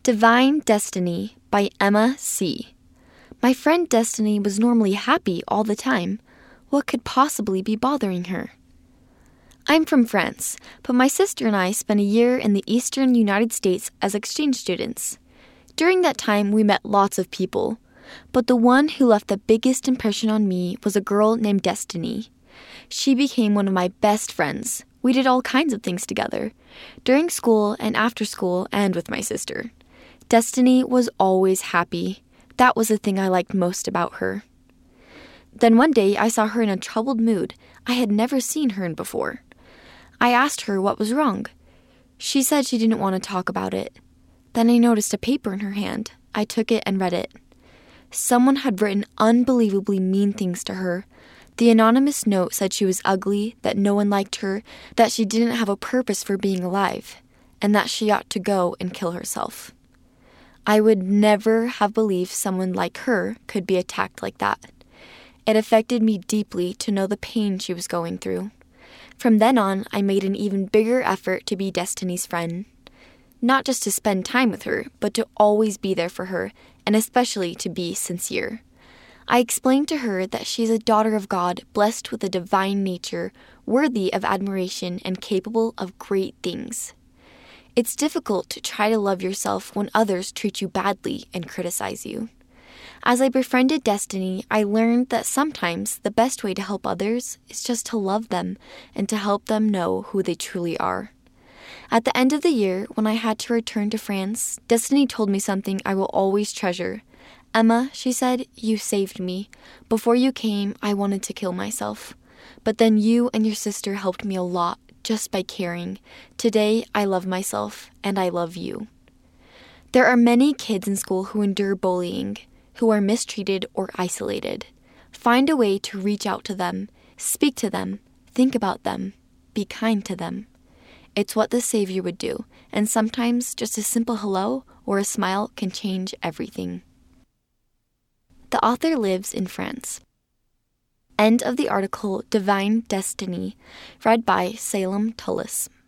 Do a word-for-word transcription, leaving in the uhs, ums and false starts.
Divine Destiny by Emma C. My friend Destiny was normally happy all the time. What could possibly be bothering her? I'm from France, but my sister and I spent a year in the eastern United States as exchange students. During that time, we met lots of people, but the one who left the biggest impression on me was a girl named Destiny. She became one of my best friends. We did all kinds of things together, during school and after school and with my sister. Destiny was always happy. That was the thing I liked most about her. Then one day I saw her in a troubled mood I had never seen her in before. I asked her what was wrong. She said she didn't want to talk about it. Then I noticed a paper in her hand. I took it and read it. Someone had written unbelievably mean things to her. The anonymous note said she was ugly, that no one liked her, that she didn't have a purpose for being alive, and that she ought to go and kill herself. I would never have believed someone like her could be attacked like that. It affected me deeply to know the pain she was going through. From then on, I made an even bigger effort to be Destiny's friend. Not just to spend time with her, but to always be there for her, and especially to be sincere. I explained to her that she is a daughter of God, blessed with a divine nature, worthy of admiration and capable of great things. It's difficult to try to love yourself when others treat you badly and criticize you. As I befriended Destiny, I learned that sometimes the best way to help others is just to love them and to help them know who they truly are. At the end of the year, when I had to return to France, Destiny told me something I will always treasure. Emma, she said, you saved me. Before you came, I wanted to kill myself. But then you and your sister helped me a lot just by caring. Today, I love myself, and I love you. There are many kids in school who endure bullying, who are mistreated or isolated. Find a way to reach out to them, speak to them, think about them, be kind to them. It's what the Savior would do, and sometimes just a simple hello or a smile can change everything. The author lives in France. End of the article Divine Destiny, read by Salem Tullis.